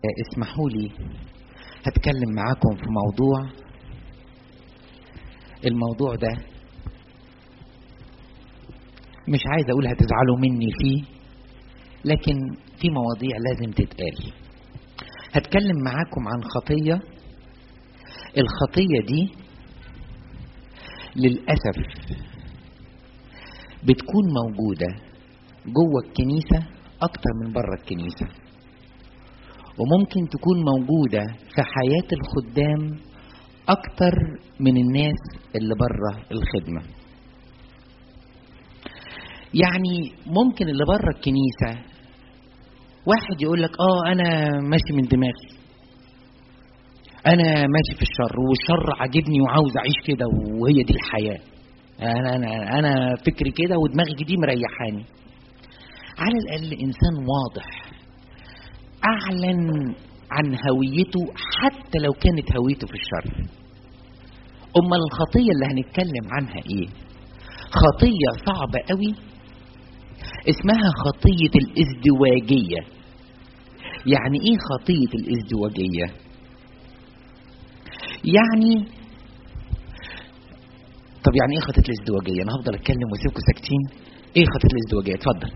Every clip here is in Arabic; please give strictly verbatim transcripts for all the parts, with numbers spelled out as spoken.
اسمحوا لي هتكلم معاكم في موضوع. الموضوع ده مش عايز اقول هتزعلوا مني فيه، لكن في مواضيع لازم تتقال. هتكلم معاكم عن خطية. الخطية دي للأسف بتكون موجودة جوه الكنيسة أكتر من بره الكنيسة، وممكن تكون موجودة في حياة الخدام أكتر من الناس اللي بره الخدمة. يعني ممكن اللي بره الكنيسة واحد يقول لك اه انا ماشي من دماغي، انا ماشي في الشر والشر عاجبني وعاوز اعيش كده وهي دي الحياة، انا انا انا فكري كده ودماغي دي مريحاني. على الاقل انسان واضح اعلن عن هويته حتى لو كانت هويته في الشر. امال الخطية اللي هنتكلم عنها ايه؟ خطية صعبة قوي اسمها خطية الازدواجية. يعني ايه خطية الازدواجية؟ يعني طب يعني ايه خطية الازدواجية؟ انا هفضل اتكلم واسيبكم ساكتين. ايه خطية الازدواجية؟ اتفضل.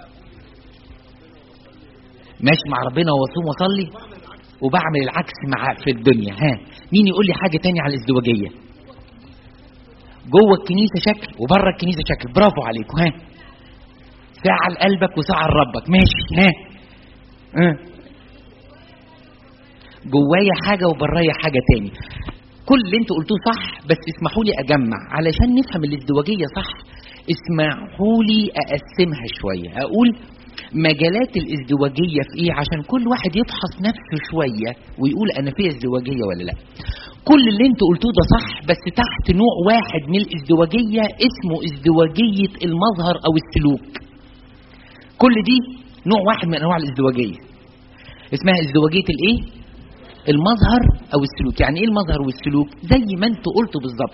ماشي مع ربنا واصوم واصلي وبعمل العكس مع في الدنيا. ها مين يقول لي حاجة تانية على الازدواجية؟ جوه الكنيسة شكل وبره الكنيسة شكل. برافو عليكم. ها ساعة لقلبك وساعة لربك. ماشي. ها ها جوايا حاجة وبرايا حاجة تاني. كل اللي انتوا قلتوه صح، بس اسمحوا لي اجمع علشان نفهم الازدواجية صح. اسمحوا لي اقسمها شوية، اقول مجالات الازدواجية في ايه عشان كل واحد يفحص نفسه شوية ويقول انا فيها ازدواجية ولا لا. كل اللي انتوا قلتوه ده صح، بس تحت نوع واحد من الازدواجية اسمه ازدواجية المظهر او السلوك. كل دي نوع واحد من انواع الازدواجية اسمها ازدواجية الايه؟ المظهر او السلوك. يعني ايه المظهر والسلوك؟ زي ما انتوا قلتوا بالظبط.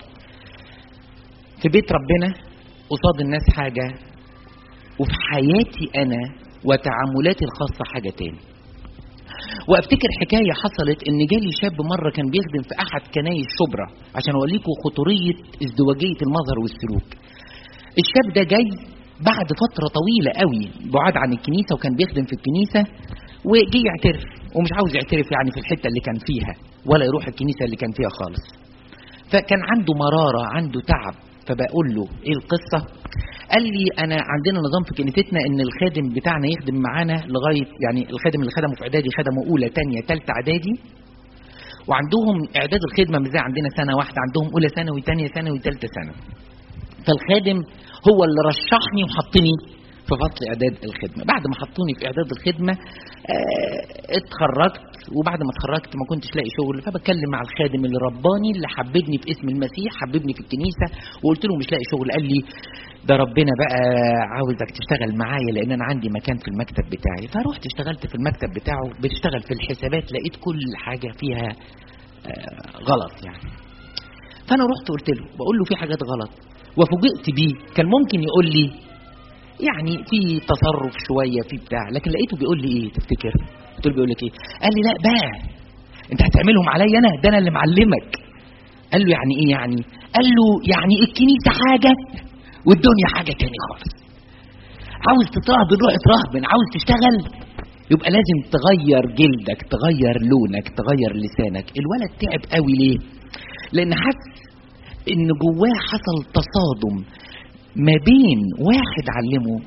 في بيت ربنا قصاد الناس حاجة، وفي حياتي انا وتعاملاتي الخاصة حاجة تاني. وافتكر حكاية حصلت ان جالي شاب مرة كان بيخدم في احد كنايس شبرا عشان اوريكم خطورية ازدواجية المظهر والسلوك. الشاب ده جاي بعد فترة طويلة قوي بعاد عن الكنيسة، وكان بيخدم في الكنيسة وجي يعترف ومش عاوز يعترف يعني في الحتة اللي كان فيها ولا يروح الكنيسة اللي كان فيها خالص. فكان عنده مرارة، عنده تعب. فبقول له ايه القصة؟ قال لي انا عندنا نظام في كنيستنا ان الخادم بتاعنا يخدم معانا لغاية، يعني الخادم اللي خدمه في اعدادي خدمه اولى تانية تالتة اعدادي، وعندهم اعداد الخدمة مش زي عندنا سنة واحدة، عندهم اولى ثانوي تانية ثانوي تالتة ثانوي. فالخادم هو اللي رشحني وحطني في فصل اعداد الخدمه. بعد ما حطوني في اعداد الخدمه اه اتخرجت، وبعد ما اتخرجت ما كنتش لاقي شغل، فبكلم مع الخادم اللي رباني اللي حببني في اسم المسيح، حببني في الكنيسه، وقلت له مش لاقي شغل. قال لي ده ربنا بقى عاوزك تشتغل معايا لان انا عندي مكان في المكتب بتاعي. فروحت اشتغلت في المكتب بتاعه، بتشتغل في الحسابات، لقيت كل حاجه فيها اه غلط يعني. فانا رحت قلت له بقول له في حاجات غلط، وفوجئت بيه. كان ممكن يقول لي يعني في تصرف شوية في بتاع، لكن لقيته بيقول لي ايه تفتكر؟ قلت له بيقول لك ايه؟ قال لي لا بقى انت هتعملهم عليا انا، ده انا اللي معلمك. قال له يعني ايه يعني؟ قال له يعني الكنيسة حاجة والدنيا حاجة تاني خالص. عاوز تترهبن روح اترهبن، عاوز تشتغل يبقى لازم تغير جلدك، تغير لونك، تغير لسانك. الولد تعب قوي ليه؟ لان حس ان جواه حصل تصادم ما بين واحد علمه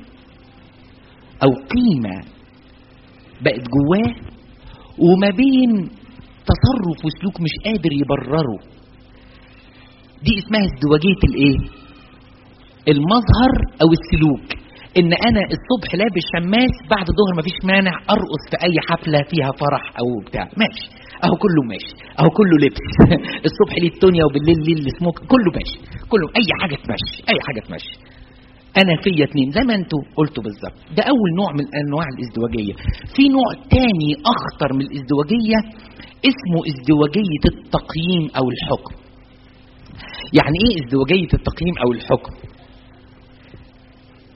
او قيمة بقت جواه، وما بين تصرف وسلوك مش قادر يبرره. دي اسمها ازدواجية الايه؟ المظهر او السلوك. ان انا الصبح لابس شماس، بعد الظهر مفيش مانع ارقص في اي حفلة فيها فرح او بتاع، ماشي، اهو كله ماشي، اهو كله لبس. الصبح ليه التونيا وبالليل ليه السموك، كله ماشي، كله اي حاجة تمشي، اي حاجة تمشي. انا فيا اتنين زي ما انتوا قلتوا بالظبط. ده اول نوع من انواع الازدواجية. في نوع تاني اخطر من الازدواجية اسمه ازدواجية التقييم او الحكم. يعني ايه ازدواجية التقييم او الحكم؟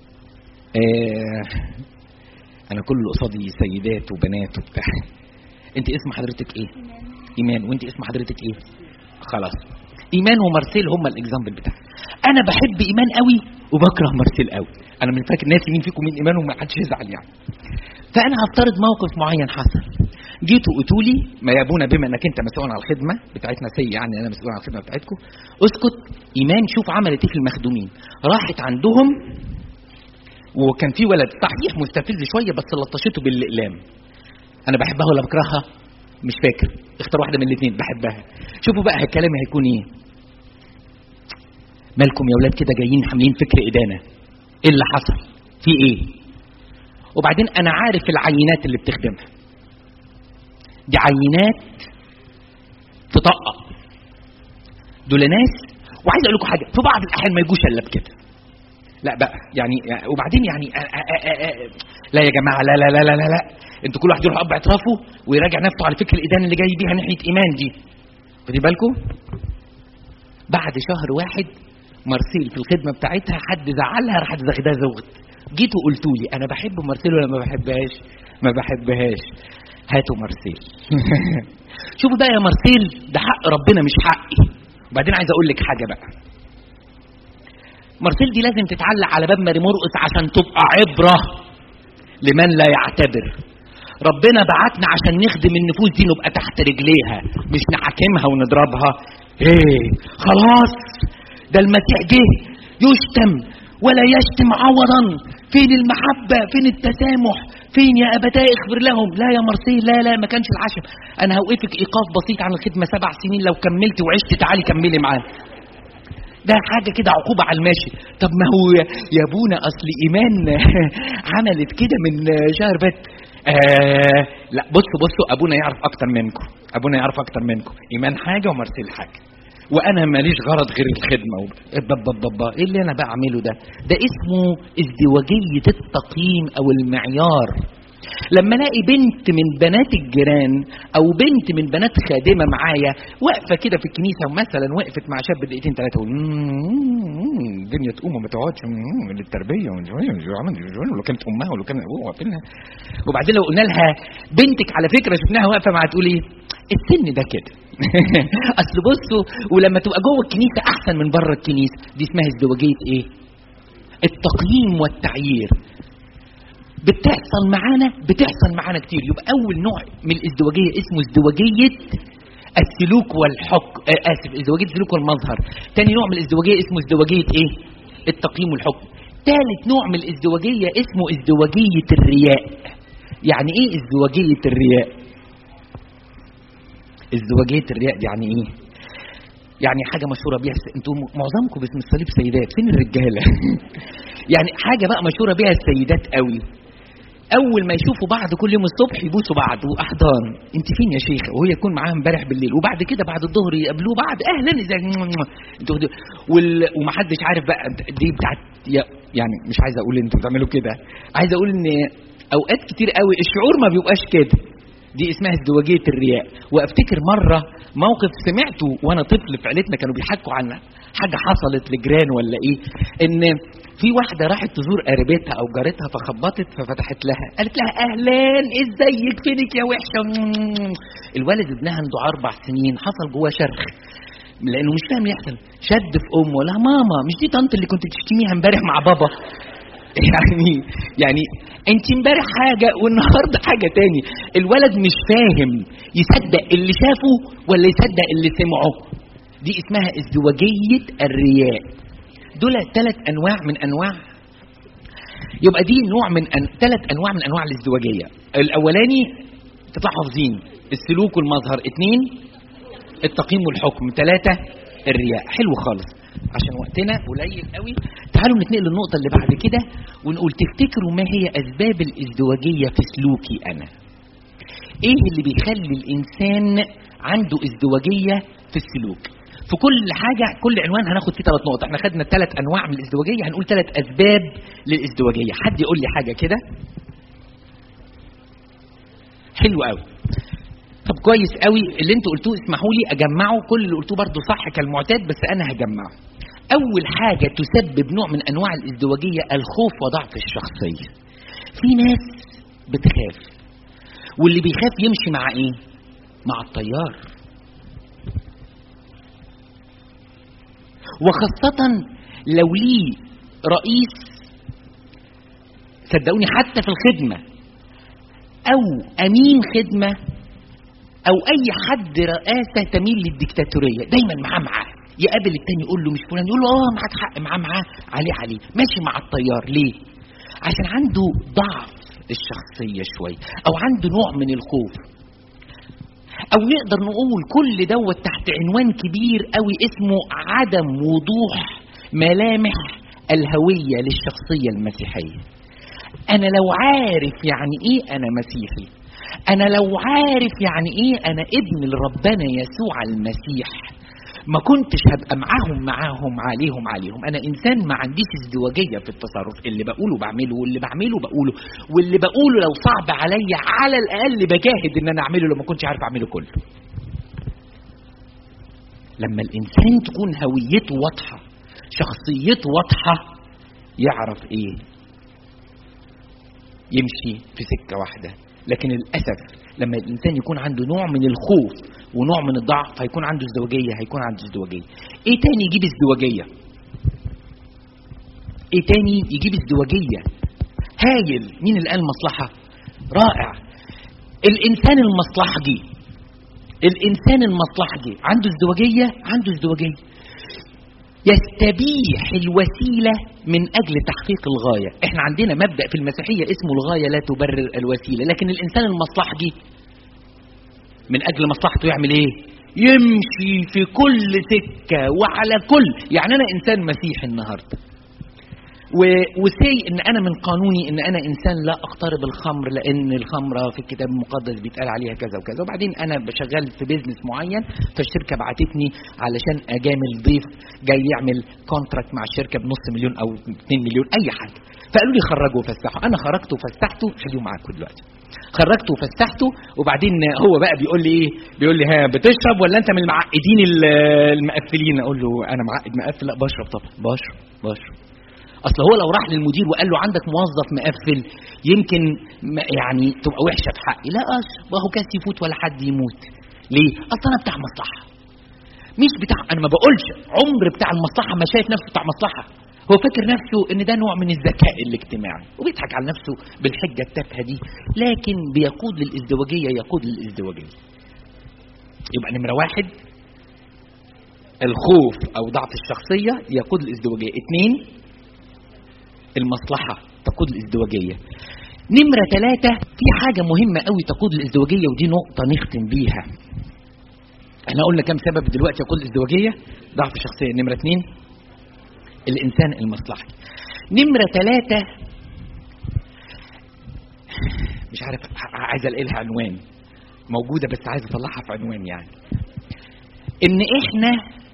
آه انا كل اللي قصادي سيدات وبنات وبتاع. انت اسم حضرتك ايه؟ ايمان. وانت اسم حضرتك ايه؟ خلاص، ايمان ومارسيل هم الاكزامبل بتاعي. انا بحب ايمان قوي وبكره مارسيل قوي. انا من فاكر ناس مين فيكم مين ايمان وما حدش يزعل يعني. فانا هفترض موقف معين حصل، جيتوا قلتوا لي ما يا ابونا بما انك انت مسؤول عن الخدمه بتاعتنا سي يعني انا مسؤول عن الخدمه بتاعتكم، اسكت ايمان شوف عملت ايه في المخدومين. راحت عندهم وكان في ولد صحيح مستفز شويه بس لطشته بالاقلام. انا بحبها ولا بكرهها؟ مش فاكر، اختار واحده من الاثنين. بحبها. شوفوا بقى الكلام هيكون ايه. مالكم يا ولاد كده جايين حاملين فكر ادانه؟ ايه اللي حصل؟ في ايه؟ وبعدين انا عارف العينات اللي بتخدمها دي عينات تطقق، دول ناس. وعايز اقول لكم حاجه، في بعض الاحيان ما يجوش الا بكده. لا بقى يعني وبعدين يعني آآ آآ آآ لا يا جماعه، لا لا لا لا لا, لا. انتوا كل واحد يروح اب اعترافه ويراجع نفسه على فكر الادانه اللي جاي بيها ناحيه ايمان دي. خدي بالكم بعد شهر واحد مارسيل في الخدمه بتاعتها حد زعلها راحت زغدها زغد. جيتوا قلتوا لي انا بحب مارسيل ولا ما بحبهاش؟ ما بحبهاش. هاتوا مارسيل. شوفوا بقى يا مارسيل، ده حق ربنا مش حقي. وبعدين عايز اقول لك حاجه بقى، مارسيل دي لازم تتعلق على باب ماري مرقس عشان تبقى عبره لمن لا يعتبر. ربنا بعتنا عشان نخدم النفوس دي نبقى تحت رجليها مش نحاكمها ونضربها. ايه خلاص ده المسيح جه يشتم ولا يشتم عوضا. فين المحبه؟ فين التسامح؟ فين يا ابتاه اغفر لهم؟ لا يا مارسيل، لا لا ما كانش العشم. انا هوقفك ايقاف بسيط عن الخدمه سبع سنين، لو كملت وعشت تعالي كملي معانا. ده حاجه كده عقوبه على الماشي. طب ما هو يا ابونا اصل ايمان عملت كده من شهر فات. آه لا بصوا بصوا ابونا يعرف اكتر منكم، ابونا يعرف اكتر منكم. ايمان حاجه ومارسيل حاجه، وانا ماليش غرض غير الخدمه. بابا ايه اللي انا بعمله ده؟ ده اسمه ازدواجيه التقييم او المعيار. لما الاقي بنت من بنات الجيران او بنت من بنات خادمه معايا واقفه كده في الكنيسه ومثلا وقفت مع شاب دقيقتين ثلاثه الدنيا تقوم وما تقعدش للتربيه ولو كانت امها ولو كان ابوها واقفينها. وبعدين لو قلنا لها بنتك على فكره شفناها واقفه مع، تقول ايه؟ السن ده كده. اصل بصوا ولما تبقى جوه الكنيسه احسن من بره الكنيسه. دي اسمها ازدواجيه ايه؟ التقييم والتعيير. بتحصل معانا بتحصل معانا كتير. يبقى اول نوع من الازدواجيه اسمه ازدواجيه السلوك والحكم، اسف ازدواجيه السلوك والمظهر. تاني نوع من الازدواجيه اسمه ازدواجيه ايه؟ التقييم والحكم. ثالث نوع من الازدواجيه اسمه ازدواجيه الرياء. يعني ايه ازدواجيه الرياء؟ ازدواجيه الرياء دي يعني ايه؟ يعني حاجه مشهوره بيها انتوا معظمكم باسم الصليب سيدات، فين الرجاله؟ يعني حاجه بقى مشهوره بيها السيدات قوي، اول ما يشوفوا بعض كل يوم الصبح يبوسوا بعض واحضان. انت فين يا شيخه؟ وهي تكون معاها امبارح بالليل، وبعد كده بعد الظهر يقابلوه بعد اهلا ازيك انتوا وال... ومحدش عارف بقى دي بتاعت يعني مش عايز اقول انتوا بتعملوا كده، عايز اقول ان اوقات كتير قوي الشعور ما بيبقاش كده. دي اسمها ازدواجيه الرياء. وافتكر مره موقف سمعته وانا طفل في عيلتنا كانوا بيحكوا عن حاجه حصلت لجيران ولا ايه، ان في واحده راحت تزور قريبتها او جارتها فخبطت ففتحت لها قالت لها اهلا ازيك فينك يا وحشه. الولد ابنها عنده اربع سنين حصل جواه شرخ لانه مش فاهم يحصل، شد في امه لا ماما مش دي طنط اللي كنت بتشتميها امبارح مع بابا؟ يعني يعني انت امبارح حاجه والنهارده حاجه تاني. الولد مش فاهم يصدق اللي شافه ولا يصدق اللي سمعه. دي اسمها ازدواجيه الرياء. دول ثلاث انواع من انواع، يبقى دي نوع من أن... ثلاث انواع من انواع الازدواجيه. الاولاني تطلع حافظين السلوك والمظهر، اثنين التقييم والحكم، ثلاثه الرياء. حلو خالص. عشان وقتنا قليل قوي تعالوا نتنقل للنقطه اللي بعد كده ونقول تفتكروا ما هي اسباب الازدواجيه في سلوكي انا؟ ايه اللي بيخلي الانسان عنده ازدواجيه في السلوك؟ في كل حاجه كل عنوان هناخد فيه ثلاث نقط. احنا خدنا ثلاث انواع من الازدواجيه، هنقول ثلاث اسباب للازدواجيه. حد يقول لي حاجه كده؟ حلو قوي. طب كويس قوي اللي انتوا قلتوه اسمحوا لي اجمعه. كل اللي قلتوه برضو صح كالمعتاد بس انا هجمعه. اول حاجه تسبب نوع من انواع الازدواجيه الخوف وضعف الشخصيه. في ناس بتخاف واللي بيخاف يمشي مع ايه؟ مع التيار. وخاصة لو ليه رئيس، صدقوني حتى في الخدمة او امين خدمة او اي حد رئاسة تميل للديكتاتورية، دايما معاه معاه يقابل التاني يقول له مش فلان، يقول له اه معاك حق، معاه معاه عليه عليه، ماشي مع التيار. ليه؟ عشان عنده ضعف الشخصية شوية او عنده نوع من الخوف، او نقدر نقول كل دوت تحت عنوان كبير قوي اسمه عدم وضوح ملامح الهوية للشخصية المسيحية. انا لو عارف يعني ايه انا مسيحي، انا لو عارف يعني ايه انا ابن لربنا يسوع المسيح، ما كنتش هبقى معاهم معاهم عليهم عليهم. انا انسان ما عنديش ازدواجية في التصرف، اللي بقوله بعمله واللي بعمله بقوله، واللي بقوله لو صعب عليا على الاقل بجاهد ان انا اعمله لو ما كنتش عارف اعمله كله. لما الانسان تكون هويته واضحة، شخصيته واضحة، يعرف ايه يمشي في سكة واحدة. لكن للأسف لما الإنسان يكون عنده نوع من الخوف ونوع من الضعف، هيكون عنده ازدواجية هيكون عنده ازدواجية. ايه تاني يجيب ازدواجية؟ ايه تاني يجيب ازدواجية؟ هايل. مين اللي قال مصلحة؟ رائع. الإنسان المصلحجي، الإنسان المصلحجي عنده ازدواجية، عنده ازدواجية يستبيح الوسيلة من أجل تحقيق الغاية. احنا عندنا مبدأ في المسيحية اسمه الغاية لا تبرر الوسيلة، لكن الإنسان المصلحجي من أجل مصلحته يعمل ايه؟ يمشي في كل سكة وعلى كل، يعني أنا إنسان مسيحي النهاردة وسي ان انا من قانوني ان انا انسان لا اقترب الخمر، لان الخمره في الكتاب المقدس بيتقال عليها كذا وكذا، وبعدين انا بشغل في بيزنس معين، فالشركه بعتتني علشان اجامل ضيف جاي يعمل كونتراكت مع الشركه بنص مليون او اتنين مليون اي حاجه، فقالوا لي خرجوا وفسحوا. انا خرجت وفسحته، خليه معاكم دلوقتي، خرجته وفسحته، وبعدين هو بقى بيقول لي ايه؟ بيقول لي ها بتشرب ولا انت من المعقدين المقفلين؟ اقول له انا معقد مقفل؟ لا بشرب طبعا. بشرب بشرب اصل هو لو راح للمدير وقال له عندك موظف مقفل يمكن يعني تبقى وحشه في حقي، لا اشرب وهو كاس يفوت ولا حد يموت. ليه؟ اصل انا بتاع مصلحه، مش بتاع، انا ما بقولش عمر بتاع المصلحه ما شايف نفسه بتاع مصلحه، هو فاكر نفسه ان ده نوع من الذكاء الاجتماعي وبيضحك على نفسه بالحجه التافهه دي، لكن بيقود للازدواجيه، يقود للازدواجيه. يبقى نمره واحد الخوف او ضعف الشخصيه يقود للازدواجيه. اتنين المصلحة تقود الازدواجية. نمرة ثلاثة في حاجة مهمة قوي تقود الازدواجية، ودي نقطة نختم بيها. احنا قلنا كم سبب دلوقتي يقود الازدواجية؟ ضعف الشخصية. نمرة اثنين الانسان المصلحي. نمرة ثلاثة مش عارف، عايز الاقي لها عنوان، موجودة بس عايز اطلعها في عنوان، يعني ان احنا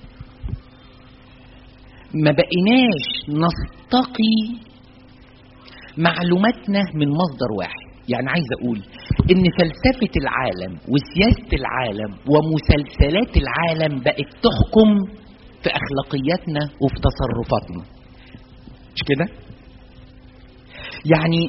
ما بقيناش نستقي معلوماتنا من مصدر واحد. يعني عايز اقول ان فلسفة العالم وسياسة العالم ومسلسلات العالم بقت تحكم في اخلاقياتنا وفي تصرفاتنا، مش كده؟ يعني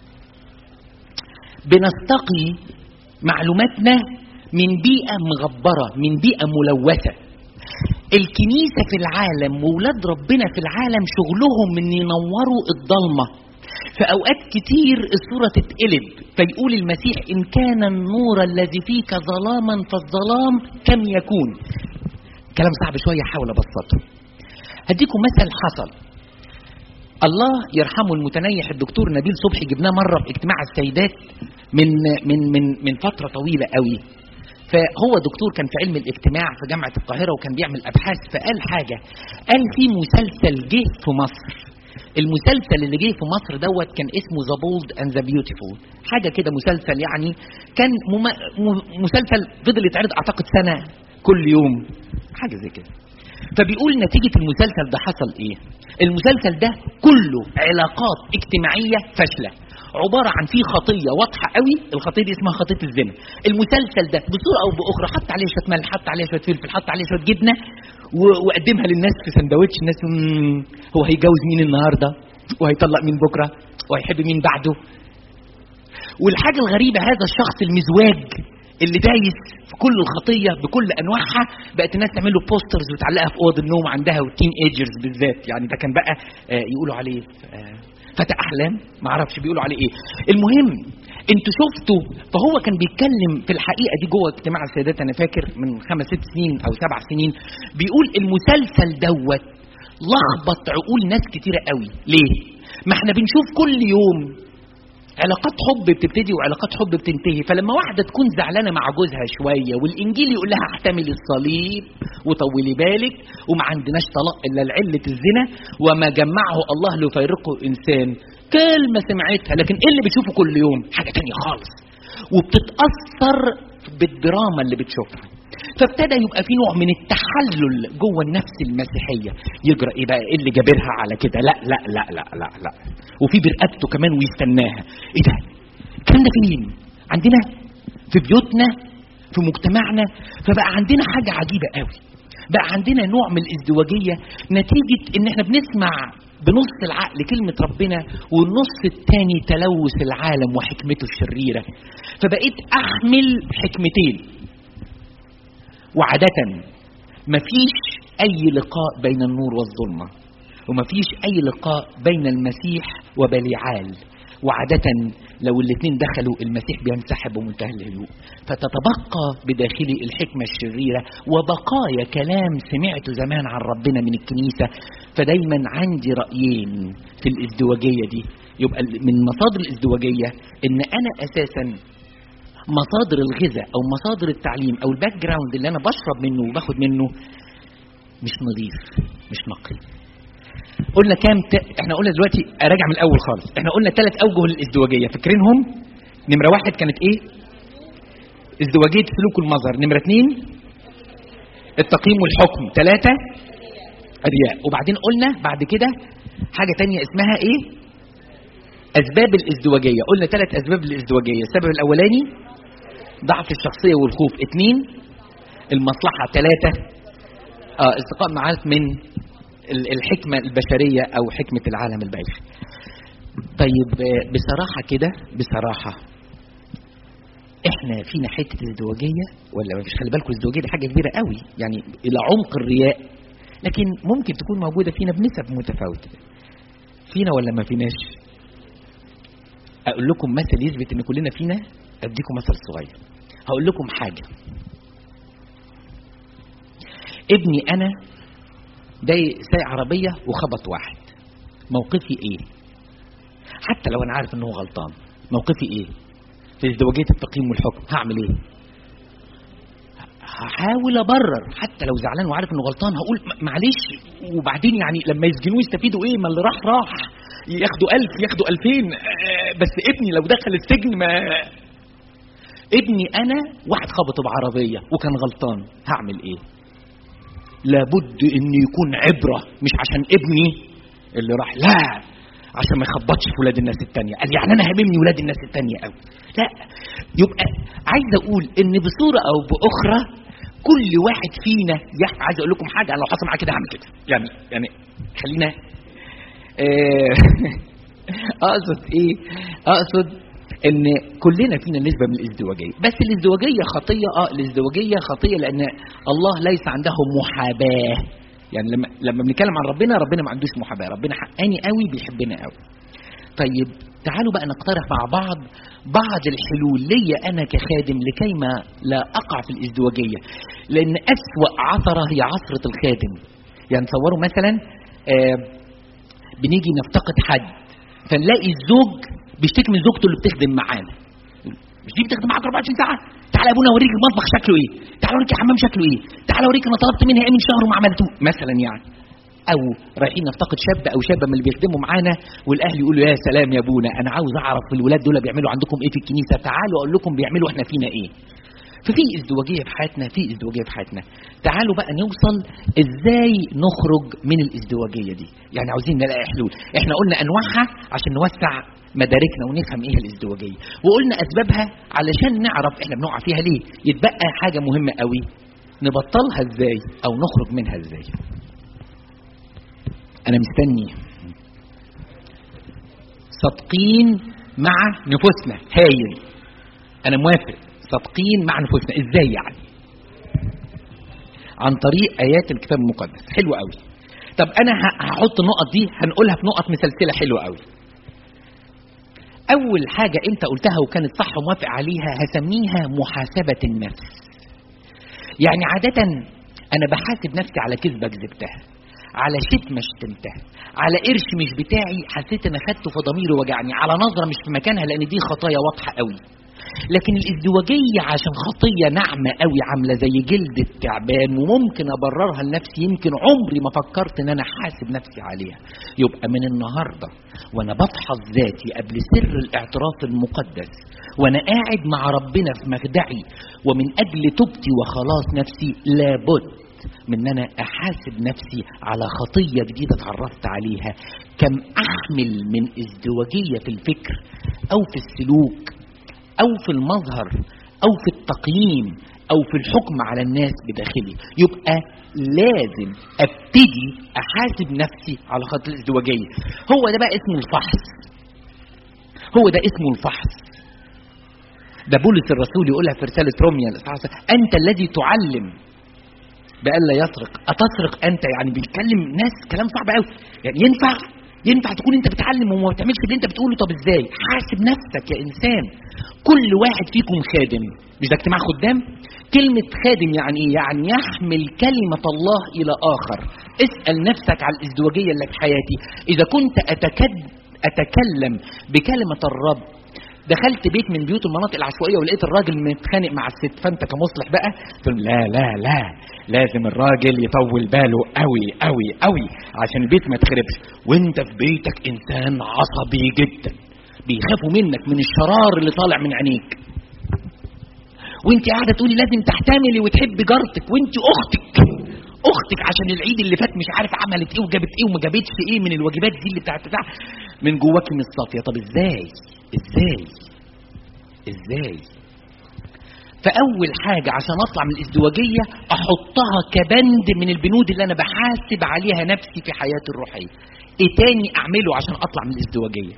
بنستقي معلوماتنا من بيئة مغبرة، من بيئة ملوثة. الكنيسة في العالم وولاد ربنا في العالم شغلهم من ينوروا الضلمة. في أوقات كتير الصورة تتقلب، فيقول المسيح إن كان النور الذي فيك ظلاما فالظلام كم يكون. كلام صعب شوية، حاول أبسطه. هديكم مثل حصل. الله يرحمه المتنيح الدكتور نبيل صبحي، جبناه مرة في اجتماع السيدات من من من من فترة طويلة قوي. فهو دكتور كان في علم الاجتماع في جامعة القاهرة وكان بيعمل أبحاث، فقال حاجة، قال في مسلسل جه في مصر. المسلسل اللي جه في مصر دوت كان اسمه The Bold and the Beautiful، حاجة كده مسلسل، يعني كان مم... مسلسل فضل يتعرض أعتقد سنة كل يوم، حاجة زي كده. فبيقول نتيجة المسلسل ده حصل إيه؟ المسلسل ده كله علاقات اجتماعية فاشلة، عبارة عن فيه خطية واضحة قوي، الخطية دي اسمها خطية الزنا. المسلسل ده بصورة أو بأخرى حط عليه شوية ملح، حط عليه شوية فلفل، حط عليه شوية جبنة، وقدمها للناس في سندوتش. الناس هو هيجوز مين النهاردة، وهيطلق مين بكرة، وهيحب مين بعده. والحاجه الغريبه هذا الشخص المزواج اللي دايس في كل الخطيه بكل انواعها بقت الناس تعمل له بوسترز وتعلقها في اوض النوم عندها، والتين ايجرز بالذات يعني ده كان بقى يقولوا عليه فتى احلام، ما اعرفش بيقولوا عليه ايه. المهم انتوا شفتوا، فهو كان بيتكلم في الحقيقه دي جوه اجتماع السادات، انا فاكر من خمس ست سنين او سبع سنين، بيقول المسلسل دوت لخبط عقول ناس كتيره قوي. ليه؟ ما احنا بنشوف كل يوم علاقات حب بتبتدي وعلاقات حب بتنتهي، فلما واحده تكون زعلانه مع جوزها شويه والانجيل يقول لها احتملي الصليب وطولي بالك وما عندناش طلاق الا لعله الزنا وما جمعه الله ليفرقه انسان، كلمه سمعتها، لكن ايه اللي بتشوفه كل يوم؟ حاجه تانية خالص، وبتتاثر بالدراما اللي بتشوفها. فابتدى يبقى في نوع من التحلل جوه النفس المسيحيه، يجرى ايه بقى؟ ايه اللي جابرها على كده؟ لا لا لا لا لا لا، وفي برقبته كمان ويستناها. ايه ده؟ الكلام ده فين؟ عندنا في بيوتنا في مجتمعنا. فبقى عندنا حاجه عجيبه قوي، بقى عندنا نوع من الازدواجيه نتيجه ان احنا بنسمع بنص العقل كلمه ربنا والنص الثاني تلوث العالم وحكمته الشريره. فبقيت احمل حكمتين، وعادة مفيش أي لقاء بين النور والظلمة، ومفيش أي لقاء بين المسيح وبليعال، وعادة لو الاثنين دخلوا المسيح بينسحب بمنتهى الهدوء، فتتبقى بداخلي الحكمة الشريرة وبقايا كلام سمعته زمان عن ربنا من الكنيسة. فدايما عندي رأيين في الازدواجية دي. يبقى من مصادر الازدواجية إن أنا أساسا مصادر الغذاء او مصادر التعليم او الباك جراوند اللي انا بشرب منه وباخد منه مش نظيف، مش نقي. قلنا كام ت... احنا قلنا دلوقتي اراجع من الاول خالص، احنا قلنا ثلاث اوجه للازدواجيه، فاكرينهم؟ نمره واحد كانت ايه؟ ازدواجيه سلوك المظهر. نمره اثنين التقييم والحكم. ثلاثه الرياء. وبعدين قلنا بعد كده حاجه تانية اسمها ايه؟ اسباب الازدواجيه. قلنا ثلاث اسباب للازدواجيه. السبب الاولاني ضعف الشخصيه والخوف. اثنين المصلحه. ثلاثه اه استقاء معارف من الحكمه البشريه او حكمه العالم البشري. طيب بصراحه كده بصراحه احنا فينا حته ازدواجيه ولا ما فيش؟ خلي بالكم الازدواجيه دي حاجه كبيره قوي يعني الى عمق الرياء، لكن ممكن تكون موجوده فينا بنسب متفاوته. فينا ولا ما فيناش؟ اقول لكم مثل يثبت ان كلنا فينا. اديكم مثل صغير. هقول لكم حاجه. ابني انا جاي سايق عربيه وخبط واحد، موقفي ايه؟ حتى لو انا عارف انه غلطان، موقفي ايه في ازدواجيه التقييم والحكم؟ هعمل ايه؟ هحاول ابرر، حتى لو زعلان وعارف انه غلطان هقول معلش، وبعدين يعني لما يسجنوه يستفيدوا ايه؟ ما اللي راح راح، ياخدوا ألف ياخدوا ألفين، بس ابني لو دخل السجن ما ابني انا واحد خبطه بعربيه وكان غلطان، هعمل ايه؟ لابد ان يكون عبره، مش عشان ابني اللي راح، لا عشان ما يخبطش في ولاد الناس التانية. قال يعني انا هاممني ولاد الناس التانية قوي، لا. يبقى عايز اقول ان بصوره او باخرى كل واحد فينا يحكي. عايز اقول لكم حاجه، انا لو حصل معايا كده هعمل كده، يعني يعني خلينا اقصد ايه؟ اقصد ان كلنا فينا نسبه من الازدواجيه، بس الازدواجيه خطيه. اه الازدواجيه خطيه لان الله ليس عنده محاباه. يعني لما لما بنتكلم عن ربنا، ربنا ما عندوش محاباه، ربنا حقاني قوي بيحبنا قوي. طيب تعالوا بقى نقترح مع بعض بعض الحلول ليا انا كخادم لكي ما لا اقع في الازدواجيه، لان اسوأ عثره هي عثره الخادم. يعني تصوروا مثلا آه بنيجي نفتقد حد، فنلاقي الزوج بيشتكي من زوجته اللي بتخدم معانا. مش دي بتخدم معاك أربعة وعشرين ساعه؟ تعالى يا ابونا اوريك المطبخ شكله ايه، تعالى اوريك الحمام شكله ايه، تعالى اوريك انا طلبت منها ايه من شهر وما عملتوه مثلا يعني. او رايحين نفتقد شاب او شابه من اللي بيخدموا معانا، والاهل يقولوا يا سلام يا ابونا انا عاوز اعرف الولاد دول بيعملوا عندكم ايه في الكنيسه، تعالوا اقول لكم بيعملوا احنا فينا ايه. ففي ازدواجيه في حياتنا، في ازدواجيه في حياتنا. تعالوا بقى نوصل ازاي نخرج من الازدواجيه دي. يعني عاوزين نلاقي حلول. احنا قلنا انواعها عشان نوسع مداركنا ونفهم ايه الازدواجيه، وقلنا اسبابها علشان نعرف احنا بنقع فيها ليه. يتبقى حاجه مهمه قوي، نبطلها ازاي او نخرج منها ازاي. انا مستني صادقين مع نفوسنا. هايل، انا موافق، صادقين مع نفوسنا. ازاي يعني؟ عن طريق ايات الكتاب المقدس. حلو قوي. طب انا هحط النقط دي هنقولها في نقط مسلسله حلوه قوي. اول حاجه انت قلتها وكانت صح وموافق عليها، هسميها محاسبه النفس. يعني عاده انا بحاسب نفسي على كذبه كذبتها، على شتمه شتمتها، على قرش مش بتاعي حسيت ان اخدته فضميري وجعني، على نظره مش في مكانها لان دي خطايا واضحه قوي. لكن الازدواجيه عشان خطيه ناعمه قوي عامله زي جلد التعبان وممكن ابررها لنفسي، يمكن عمري ما فكرت ان انا حاسب نفسي عليها. يبقى من النهارده وانا بفحص ذاتي قبل سر الاعتراف المقدس، وانا قاعد مع ربنا في مخدعي ومن اجل توبتي وخلاص نفسي، لابد من ان انا احاسب نفسي على خطيه جديده اتعرفت عليها. كم احمل من ازدواجيه في الفكر او في السلوك او في المظهر او في التقييم او في الحكم على الناس بداخلي. يبقى لازم ابتدي احاسب نفسي على خط الازدواجيه. هو ده بقى اسمه الفحص، هو ده اسمه الفحص. ده بولس الرسول يقولها في رساله روميا الاصحاح: انت الذي تعلم بألا يسرق أتسرق أنت. يعني بيتكلم ناس كلام صعب قوي. يعني ينفع ينفع تكون انت بتعلم وما بتعملش اللي انت بتقوله؟ طب ازاي؟ حاسب نفسك يا انسان. كل واحد فيكم خادم، مش ده اجتماع خدام؟ كلمة خادم يعني ايه؟ يعني يحمل كلمة الله الى اخر. اسأل نفسك على الازدواجية اللي في حياتي. اذا كنت أتكد اتكلم بكلمة الرب، دخلت بيت من بيوت المناطق العشوائيه ولقيت الراجل متخانق مع الست، فانت كمصلح بقى تقول لا لا لا لازم الراجل يطول باله قوي قوي قوي عشان البيت ما يتخربش. وانت في بيتك انسان عصبي جدا، بيخافوا منك من الشرار اللي طالع من عينيك، وانت قاعده تقولي لازم تحتملي وتحبي جارتك، وانت اختك اختك عشان العيد اللي فات مش عارف عملت ايه وجابت ايه وما جابتش ايه من الواجبات دي اللي بتاعت بتاع من جواكي مش صافيه. طب ازاي ازاي ازاي؟ فاول حاجه عشان اطلع من الازدواجيه احطها كبند من البنود اللي انا بحاسب عليها نفسي في حياتي الروحيه. ايه تاني اعمله عشان اطلع من الازدواجيه؟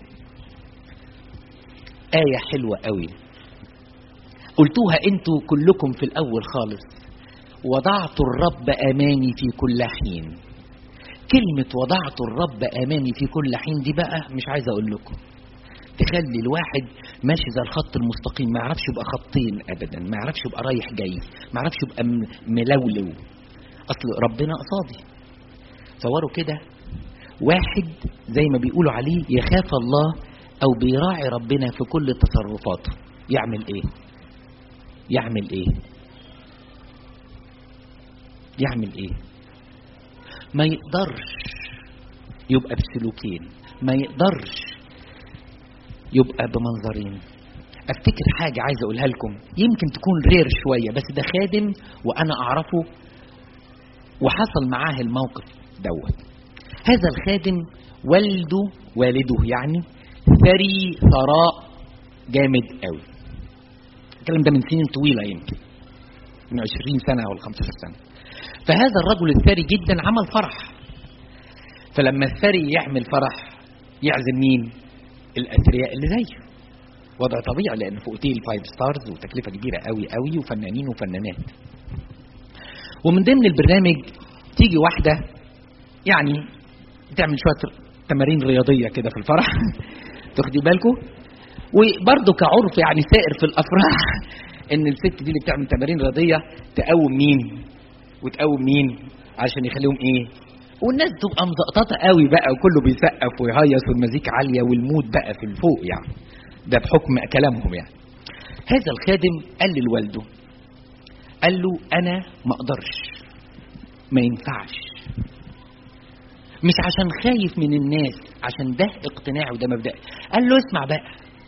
ايه حلوه قوي قلتوها انتوا كلكم في الاول خالص: وضعت الرب امامي في كل حين. كلمه وضعت الرب امامي في كل حين دي بقى مش عايز اقول لكم، تخلي الواحد ماشي زي الخط المستقيم، ما يعرفش يبقى خطين ابدا، ما يعرفش يبقى رايح جاي، ما يعرفش يبقى ملولو. اصل ربنا قصادي. تصوروا كده واحد زي ما بيقولوا عليه يخاف الله او بيراعي ربنا في كل تصرفاته، يعمل ايه؟ يعمل ايه؟ يعمل ايه؟ ما يقدرش يبقى بسلوكين، ما يقدرش يبقى بمنظرين. افتكر حاجة عايز اقولها لكم، يمكن تكون رير شوية بس ده خادم وانا اعرفه وحصل معاه الموقف دوت. هذا الخادم والده والده يعني ثري ثراء جامد قوي. الكلام ده من سنين طويلة، يمكن من عشرين سنة او خمسة عشر سنة. فهذا الرجل الثري جدا عمل فرح. فلما الثري يعمل فرح يعزم مين؟ الاثرياء اللي زيه. وضع طبيعي لان في اوتيل فايف ستارز وتكلفه كبيره قوي قوي وفنانين وفنانات. ومن ضمن البرنامج تيجي واحده يعني تعمل شويه تمارين رياضيه كده في الفرح تاخدي بالكم. وبرده كعرف يعني سائر في الافراح ان الست دي اللي بتعمل تمارين رياضيه تقوم مين وتقوم مين عشان يخليهم ايه، والناس تبقى مزقططه قوي بقى وكله بيسقف ويهيص والمزيكا عاليه والمود بقى في الفوق يعني. ده بحكم كلامهم يعني. هذا الخادم قال لوالده، قال له انا ما اقدرش، ما ينفعش، مش عشان خايف من الناس، عشان ده اقتناعي وده مبدأي. قال له اسمع بقى،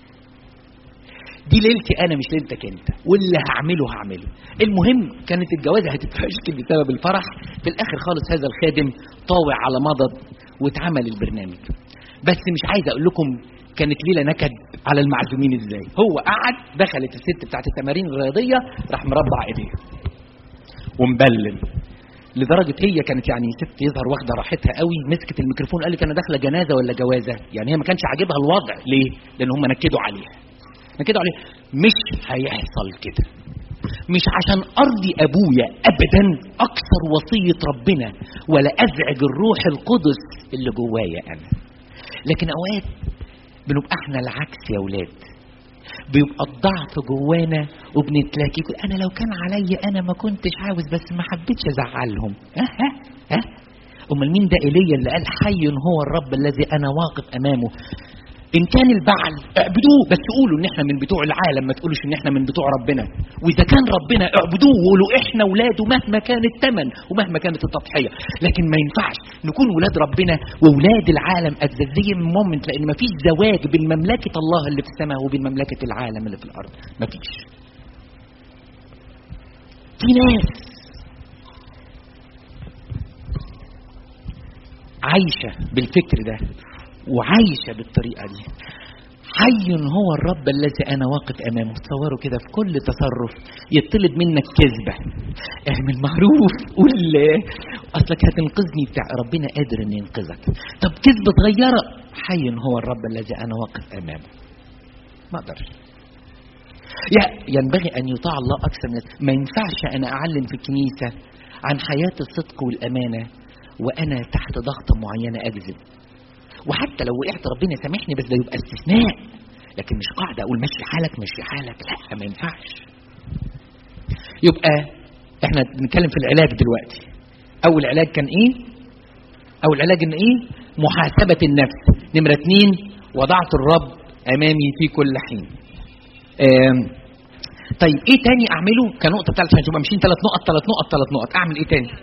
دي ليلتي انا مش ليلتك انت، واللي هعمله هعمله. المهم كانت الجوازه هتتفشكل بسبب الفرح. في الاخر خالص هذا الخادم طاوع على مضض واتعمل البرنامج. بس مش عايز اقول لكم كانت ليله نكد على المعزومين ازاي. هو قعد، دخلت الست بتاعت التمارين الرياضيه، راح مربع ايديه ومبلم لدرجه هي كانت يعني ست يظهر واخده راحتها قوي، مسكت الميكروفون قالت انا داخله جنازه ولا جوازه. يعني هي ما كانش عاجبها الوضع. ليه؟ لان هم نكدوا عليها نكدوا عليها مش هيحصل كده، مش عشان ارضي ابويا ابدا اكثر وصيه ربنا ولا ازعج الروح القدس اللي جوايا انا. لكن اوقات بنبقى احنا العكس يا اولاد، بيبقى الضعف جوانا وبنتلاقي انا لو كان عليا انا ما كنتش عاوز، بس ما حبيتش ازعلهم. ها ها ها امال مين ده؟ ايليا اللي قال حي هو الرب الذي انا واقف امامه. ان كان البعل اعبدوه، بس قولوا ان احنا من بتوع العالم، ما تقولوش ان احنا من بتوع ربنا. واذا كان ربنا اعبدوه وقولوا احنا اولاده مهما كان الثمن ومهما كانت التضحيه. لكن ما ينفعش نكون ولاد ربنا واولاد العالم at the same moment، لان ما فيش زواج بين مملكه الله اللي في السماء وبين مملكه العالم اللي في الارض. ما فيش. في ناس عايشه بالفكر ده وعايشه بالطريقه دي. حي هو الرب الذي انا واقف امامه. تصوروا كده في كل تصرف يطلب منك كذبه، اعمل معروف، قول اصلك هتنقذني بتاع ربنا قادر ان ينقذك. طب كذبه صغيره، حي هو الرب الذي انا واقف امامه. ما اقدرش. ينبغي ان يطاع الله اكثر من. ما ينفعش انا اعلم في الكنيسه عن حياه الصدق والامانه وانا تحت ضغط معينه اكذب. وحتى لو وقعت ربنا سامحني، بس ده يبقى استثناء، لكن مش قاعده اقول مشي حالك مشي حالك. لا، ما ينفعش. يبقى احنا بنتكلم في العلاج دلوقتي. اول علاج كان ايه؟ اول علاج ان ايه؟ محاسبه النفس. نمره اتنين، وضعت الرب امامي في كل حين. طيب ايه تاني اعمله كنقطه ثالثه عشان تبقى ماشيين ثلاث نقط ثلاث نقط ثلاث نقط؟ اعمل ايه تاني؟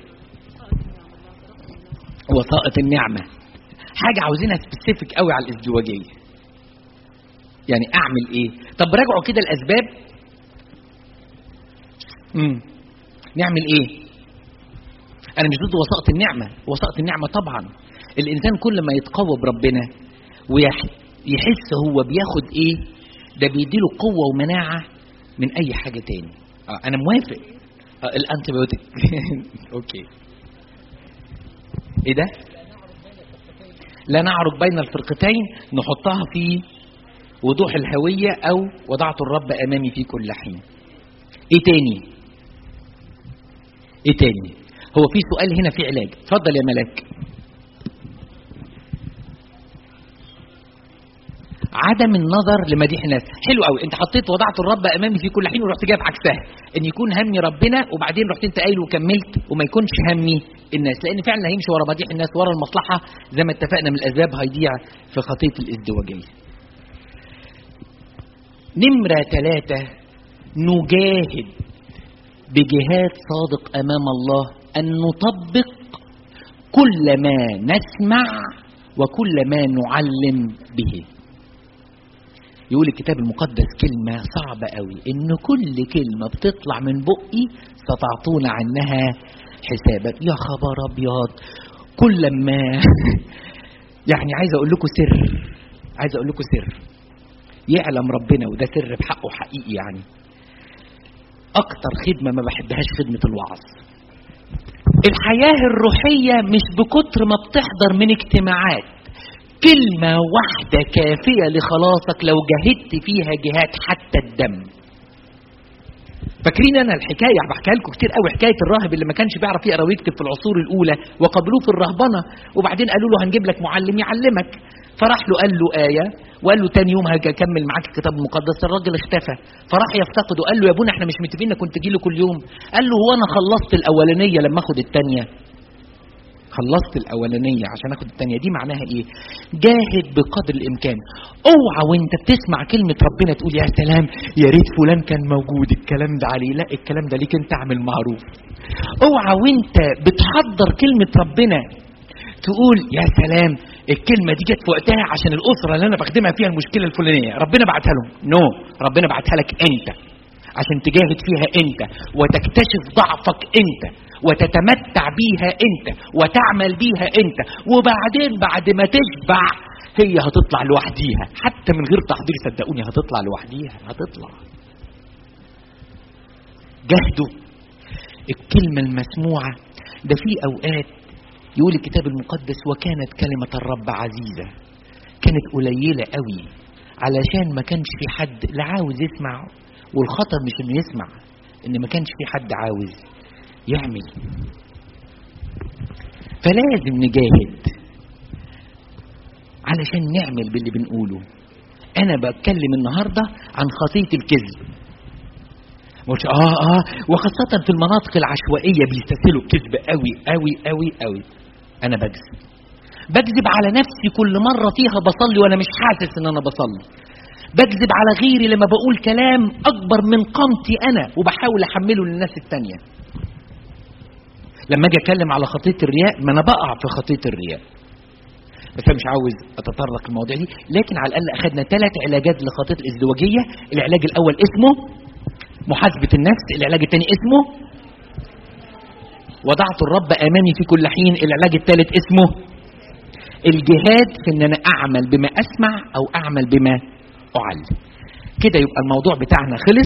وسائط النعمه. حاجه عاوزينها سبيسيفيك قوي على الازدواجيه. يعني اعمل ايه؟ طب راجعوا كده الاسباب. امم نعمل ايه؟ انا مش ضد وسائط النعمه. وسائط النعمه طبعا الانسان كل ما يتقوى بربنا ويحس هو بياخد ايه، ده بيديله قوه ومناعه من اي حاجه تاني. آه انا موافق. آه الانتيبيوتيك اوكي. ايه ده؟ لا نعرج بين الفرقتين، نحطها في وضوح الهوية أو وضعت الرب أمامي في كل حين. إيه تاني؟ إيه تاني؟ هو في سؤال هنا في علاج. اتفضل يا ملاك. عدم النظر لمديح الناس. حلو قوي. انت حطيت وضعت الرب امامي في كل حين ورحت جايب عكسها، ان يكون همي ربنا وبعدين رحت انت قايل وكملت وما يكونش همي الناس، لان فعلا هيمشي ورا مديح الناس ورا المصلحه زي ما اتفقنا من الاسباب هيضيع في خطيه الازدواجيه. نمره ثلاثه، نجاهد بجهاد صادق امام الله ان نطبق كل ما نسمع وكل ما نعلم به. يقول الكتاب المقدس كلمة صعبة قوي، إن كل كلمة بتطلع من بقي ستعطون عنها حسابا. يا خبر أبيض. كل ما يعني عايز أقول لكم سر، عايز أقول لكم سر يعلم ربنا، وده سر بحقه حقيقي. يعني أكتر خدمة ما بحبهاش خدمة الوعظ. الحياة الروحية مش بكتر ما بتحضر من اجتماعات، كلمة واحدة كافية لخلاصك لو جهدت فيها جهاد حتى الدم. فاكرين انا الحكايه بحكيها لكم كتير قوي، حكايه الراهب اللي ما كانش بيعرف يقرا ويكتب في العصور الاولى وقبلوه في الرهبنه، وبعدين قالوا له هنجيب لك معلم يعلمك، فراح له قال له ايه وقال له تاني يوم هكمل معاك الكتاب المقدس. الراجل اختفى، فراح يفتقده. قال له يا ابونا احنا مش متفقين كنت تجي له كل يوم؟ قال له هو انا خلصت الاولانيه لما اخد الثانيه؟ خلصت الاولانيه عشان اخد الثانيه. دي معناها ايه؟ جاهد بقدر الامكان. اوعى وانت بتسمع كلمه ربنا تقول يا سلام يا ريت فلان كان موجود الكلام ده عليه. لا، الكلام ده ليك انت، اعمل معروف. اوعى وانت بتحضر كلمه ربنا تقول يا سلام الكلمه دي جت في وقتها عشان الاسره اللي انا بخدمها فيها المشكله الفلانيه ربنا بعتها لهم. نو no. ربنا بعتها لك انت عشان تجاهد فيها انت وتكتشف ضعفك انت وتتمتع بيها انت وتعمل بيها انت، وبعدين بعد ما تشبع هي هتطلع لوحديها حتى من غير تحضير. صدقوني هتطلع لوحديها، هتطلع. جهدوا. الكلمة المسموعة ده في اوقات يقول الكتاب المقدس وكانت كلمة الرب عزيزة، كانت قليلة قوي علشان ما كانش في حد لا عاوز يسمع، والخطر مش انه يسمع، ان ما كانش في حد عاوز يعمل. فلازم نجاهد علشان نعمل باللي بنقوله. انا بتكلم النهاردة عن خطية الكذب، مش اه اه وخاصة في المناطق العشوائية بيستسهلوا الكذب قوي قوي قوي قوي. انا بكذب بكذب على نفسي كل مرة فيها بصلي وانا مش حاسس ان انا بصلي. بكذب على غيري لما بقول كلام اكبر من قامتي انا وبحاول احمله للناس التانية. لما اجي اتكلم على خطية الرياء، ما انا بقع في خطية الرياء، بس انا مش عاوز اتطرق المواضيع دي. لكن على الاقل اخذنا ثلاث علاجات لخطية الازدواجية. العلاج الاول اسمه محاسبة النفس، العلاج الثاني اسمه وضعت الرب امامي في كل حين، العلاج الثالث اسمه الجهاد في ان انا اعمل بما اسمع او اعمل بما اعلم. كده يبقى الموضوع بتاعنا خلص.